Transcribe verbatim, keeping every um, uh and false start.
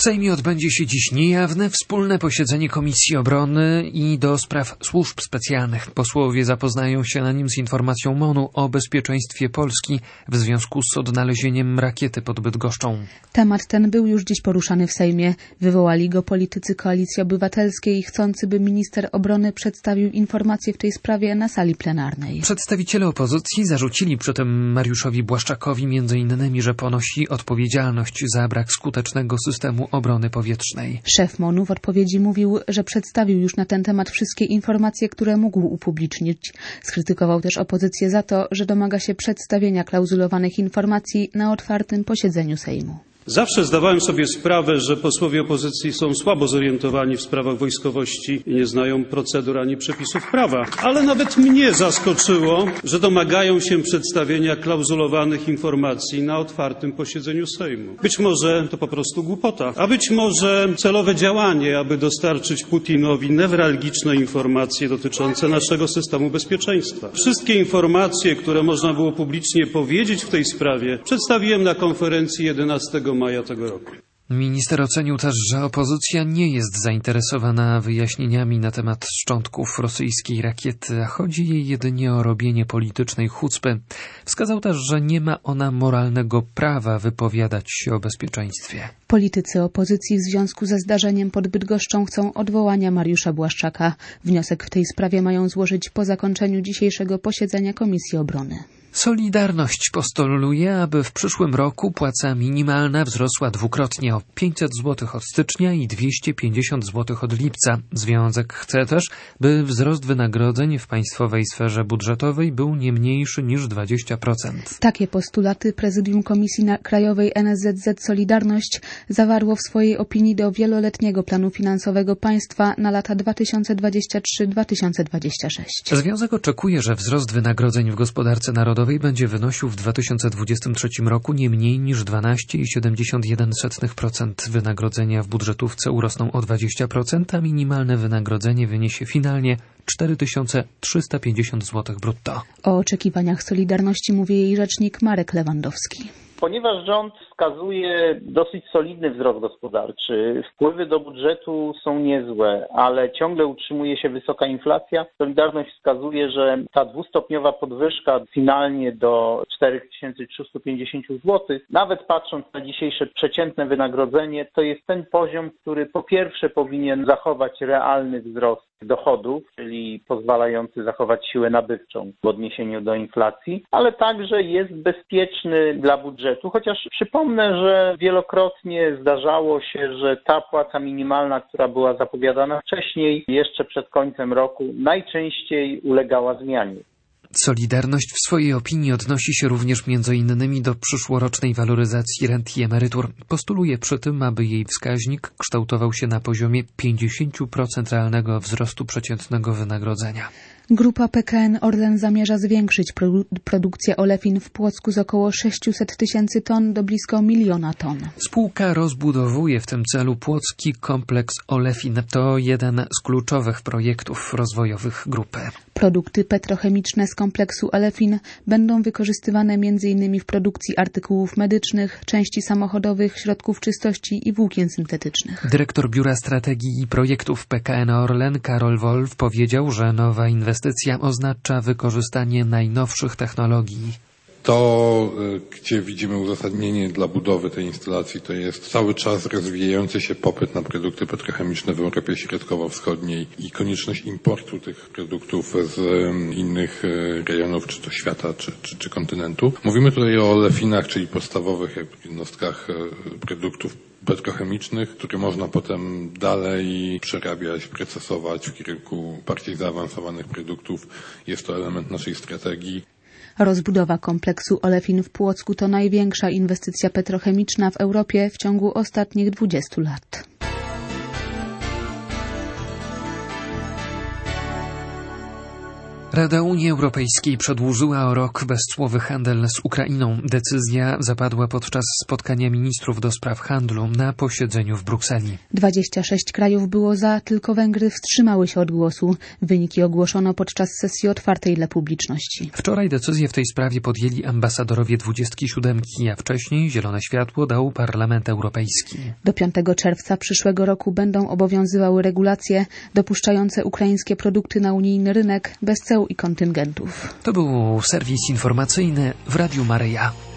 W Sejmie odbędzie się dziś niejawne wspólne posiedzenie Komisji Obrony i do Spraw Służb Specjalnych. Posłowie zapoznają się na nim z informacją MON-u o bezpieczeństwie Polski w związku z odnalezieniem rakiety pod Bydgoszczą. Temat ten był już dziś poruszany w Sejmie. Wywołali go politycy Koalicji Obywatelskiej, chcący, by minister obrony przedstawił informacje w tej sprawie na sali plenarnej. Przedstawiciele opozycji zarzucili przy tym Mariuszowi Błaszczakowi między innymi, że ponosi odpowiedzialność za brak skutecznego systemu obrony powietrznej. Szef MON-u w odpowiedzi mówił, że przedstawił już na ten temat wszystkie informacje, które mógł upublicznić. Skrytykował też opozycję za to, że domaga się przedstawienia klauzulowanych informacji na otwartym posiedzeniu Sejmu. Zawsze zdawałem sobie sprawę, że posłowie opozycji są słabo zorientowani w sprawach wojskowości i nie znają procedur ani przepisów prawa. Ale nawet mnie zaskoczyło, że domagają się przedstawienia klauzulowanych informacji na otwartym posiedzeniu Sejmu. Być może to po prostu głupota, a być może celowe działanie, aby dostarczyć Putinowi newralgiczne informacje dotyczące naszego systemu bezpieczeństwa. Wszystkie informacje, które można było publicznie powiedzieć w tej sprawie, przedstawiłem na konferencji jedenastego maja tego roku. Minister ocenił też, że opozycja nie jest zainteresowana wyjaśnieniami na temat szczątków rosyjskiej rakiety, a chodzi jej jedynie o robienie politycznej chucpy. Wskazał też, że nie ma ona moralnego prawa wypowiadać się o bezpieczeństwie. Politycy opozycji w związku ze zdarzeniem pod Bydgoszczą chcą odwołania Mariusza Błaszczaka. Wniosek w tej sprawie mają złożyć po zakończeniu dzisiejszego posiedzenia Komisji Obrony. Solidarność postuluje, aby w przyszłym roku płaca minimalna wzrosła dwukrotnie o pięćset złotych od stycznia i dwieście pięćdziesiąt złotych od lipca. Związek chce też, by wzrost wynagrodzeń w państwowej sferze budżetowej był nie mniejszy niż dwadzieścia procent. Takie postulaty Prezydium Komisji Krajowej N S Z Z Solidarność zawarło w swojej opinii do wieloletniego planu finansowego państwa na lata dwa tysiące dwudziesty trzeci do dwa tysiące dwudziestego szóstego. Związek oczekuje, że wzrost wynagrodzeń w gospodarce narodowej będzie wynosił w dwa tysiące dwudziestym trzecim roku nie mniej niż dwanaście przecinek siedemdziesiąt jeden procent. Wynagrodzenia w budżetówce urosną o dwadzieścia procent, a minimalne wynagrodzenie wyniesie finalnie cztery tysiące trzysta pięćdziesiąt złotych brutto. O oczekiwaniach Solidarności mówi jej rzecznik Marek Lewandowski. Ponieważ rząd wskazuje dosyć solidny wzrost gospodarczy, wpływy do budżetu są niezłe, ale ciągle utrzymuje się wysoka inflacja, Solidarność wskazuje, że ta dwustopniowa podwyżka finalnie do cztery tysiące trzysta pięćdziesiąt złotych, nawet patrząc na dzisiejsze przeciętne wynagrodzenie, to jest ten poziom, który po pierwsze powinien zachować realny wzrost dochodów, czyli pozwalający zachować siłę nabywczą w odniesieniu do inflacji, ale także jest bezpieczny dla budżetu, chociaż przypomnę, że wielokrotnie zdarzało się, że ta płaca minimalna, która była zapowiadana wcześniej, jeszcze przed końcem roku, najczęściej ulegała zmianie. Solidarność w swojej opinii odnosi się również między innymi do przyszłorocznej waloryzacji rent i emerytur. Postuluje przy tym, aby jej wskaźnik kształtował się na poziomie pięćdziesiąt procent realnego wzrostu przeciętnego wynagrodzenia. Grupa P K N Orlen zamierza zwiększyć produ- produkcję olefin w Płocku z około sześćset tysięcy ton do blisko miliona ton. Spółka rozbudowuje w tym celu płocki kompleks olefin. To jeden z kluczowych projektów rozwojowych grupy. Produkty petrochemiczne z kompleksu olefin będą wykorzystywane między innymi w produkcji artykułów medycznych, części samochodowych, środków czystości i włókien syntetycznych. Dyrektor Biura Strategii i Projektów P K N Orlen Karol Wolf powiedział, że nowa inwestycja oznacza wykorzystanie najnowszych technologii. To, gdzie widzimy uzasadnienie dla budowy tej instalacji, to jest cały czas rozwijający się popyt na produkty petrochemiczne w Europie Środkowo-Wschodniej i konieczność importu tych produktów z innych rejonów, czy to świata, czy, czy, czy kontynentu. Mówimy tutaj o olefinach, czyli podstawowych jednostkach produktów petrochemicznych, które można potem dalej przerabiać, procesować w kierunku bardziej zaawansowanych produktów. Jest to element naszej strategii. Rozbudowa kompleksu olefin w Płocku to największa inwestycja petrochemiczna w Europie w ciągu ostatnich dwudziestu lat. Rada Unii Europejskiej przedłużyła o rok bezcłowy handel z Ukrainą. Decyzja zapadła podczas spotkania ministrów do spraw handlu na posiedzeniu w Brukseli. dwadzieścia sześć krajów było za, tylko Węgry wstrzymały się od głosu. Wyniki ogłoszono podczas sesji otwartej dla publiczności. Wczoraj decyzję w tej sprawie podjęli ambasadorowie dwudziestki siódemki, a wcześniej zielone światło dał Parlament Europejski. Do piątego czerwca przyszłego roku będą obowiązywały regulacje dopuszczające ukraińskie produkty na unijny rynek bez ceł i kontyngentów. To był serwis informacyjny w Radiu Maryja.